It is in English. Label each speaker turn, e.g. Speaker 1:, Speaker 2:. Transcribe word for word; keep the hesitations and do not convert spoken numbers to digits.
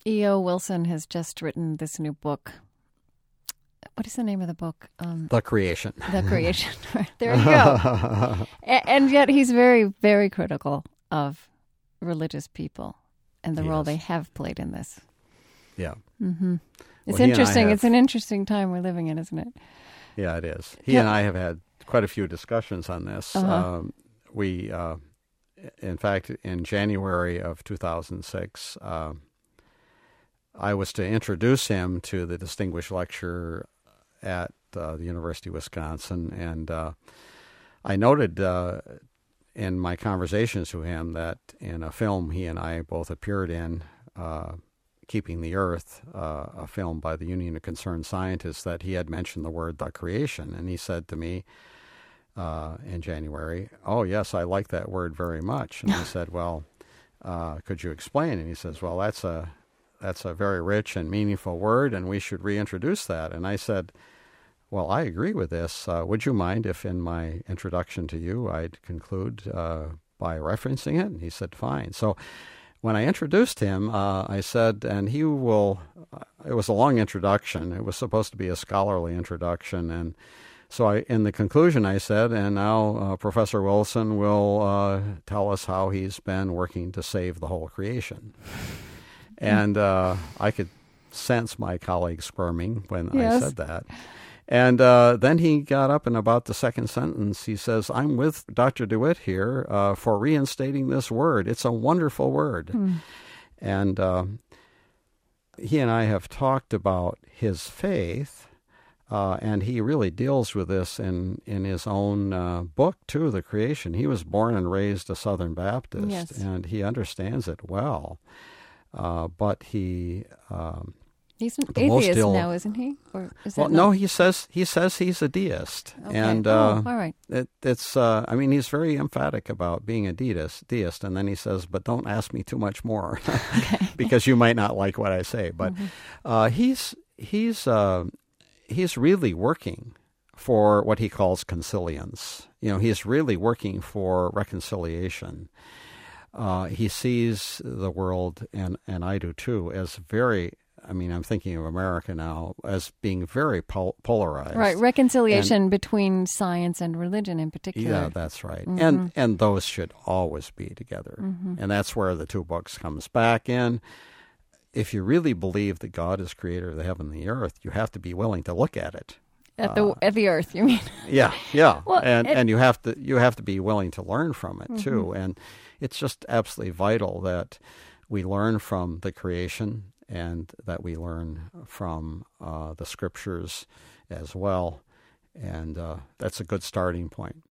Speaker 1: E O. Wilson has just written this new book. What is the name of the book? Um,
Speaker 2: The Creation.
Speaker 1: The Creation. There you go. and, and yet he's very, very critical of religious people and the
Speaker 2: He
Speaker 1: role
Speaker 2: is.
Speaker 1: they have played in this.
Speaker 2: Yeah.
Speaker 1: Mm-hmm. It's
Speaker 2: Well, he and I
Speaker 1: interesting.
Speaker 2: have-
Speaker 1: It's an interesting time we're living in, isn't it?
Speaker 2: Yeah, it is. He
Speaker 1: Yeah.
Speaker 2: and I have had quite a few discussions on this.
Speaker 1: Uh-huh.
Speaker 2: Um, we, uh, in fact, in January of two thousand six, uh, I was to introduce him to the distinguished lecturer at uh, the University of Wisconsin, and uh, I noted uh, in my conversations with him that in a film he and I both appeared in, uh, Keeping the Earth, uh, a film by the Union of Concerned Scientists, that he had mentioned the word "the creation," and he said to me uh, in January, "Oh yes, I like that word very much." And I said, "Well, uh, could you explain?" And he says, "Well, that's a that's a very rich and meaningful word, and we should reintroduce that." And I said, "Well, I agree with this. Uh, would you mind if in my introduction to you I'd conclude uh, by referencing it?" And he said, "Fine." So when I introduced him, uh, I said, and he will, it was a long introduction. It was supposed to be a scholarly introduction. And so I, in the conclusion, I said, and now uh, Professor Wilson will uh, tell us how he's been working to save the whole creation. And uh, I could sense my colleague squirming when
Speaker 1: Yes.
Speaker 2: I said that. And uh, then he got up, and about the second sentence, he says, "I'm with Doctor DeWitt here uh, for reinstating this word. It's a wonderful word."
Speaker 1: Hmm.
Speaker 2: And uh, he and I have talked about his faith, uh, and he really deals with this in, in his own uh, book, too, The Creation. He was born and raised a Southern Baptist,
Speaker 1: Yes.
Speaker 2: and he understands it well. Uh, but he... Um,
Speaker 1: He's an
Speaker 2: The most
Speaker 1: atheist
Speaker 2: ill-
Speaker 1: now, isn't he? Or is that
Speaker 2: well,
Speaker 1: not-
Speaker 2: no, he says he says he's a deist,
Speaker 1: Okay.
Speaker 2: and
Speaker 1: Oh,
Speaker 2: uh,
Speaker 1: all right.
Speaker 2: it, it's. Uh, I mean, he's very emphatic about being a deist. Deist, and then he says, "But don't ask me too much more, because you might not like what I say." But
Speaker 1: Mm-hmm.
Speaker 2: uh, he's he's uh, he's really working for what he calls consilience. You know, he's really working for reconciliation. Uh, he sees the world, and and I do too, as very. I mean, I'm thinking of America now as being very pol- polarized.
Speaker 1: Right, reconciliation between science and religion in particular.
Speaker 2: Yeah, that's right.
Speaker 1: Mm-hmm.
Speaker 2: And and those should always be together.
Speaker 1: Mm-hmm.
Speaker 2: And that's where the two books comes back in. If you really believe that God is creator of the heaven and the earth, you have to be willing to look at it.
Speaker 1: At the at the earth, you mean?
Speaker 2: Yeah, yeah.
Speaker 1: Well,
Speaker 2: and
Speaker 1: it-
Speaker 2: and you have to you have to be willing to learn from it too.
Speaker 1: Mm-hmm.
Speaker 2: And it's just absolutely vital that we learn from the creation, and that we learn from uh, the scriptures as well. And uh, that's a good starting point.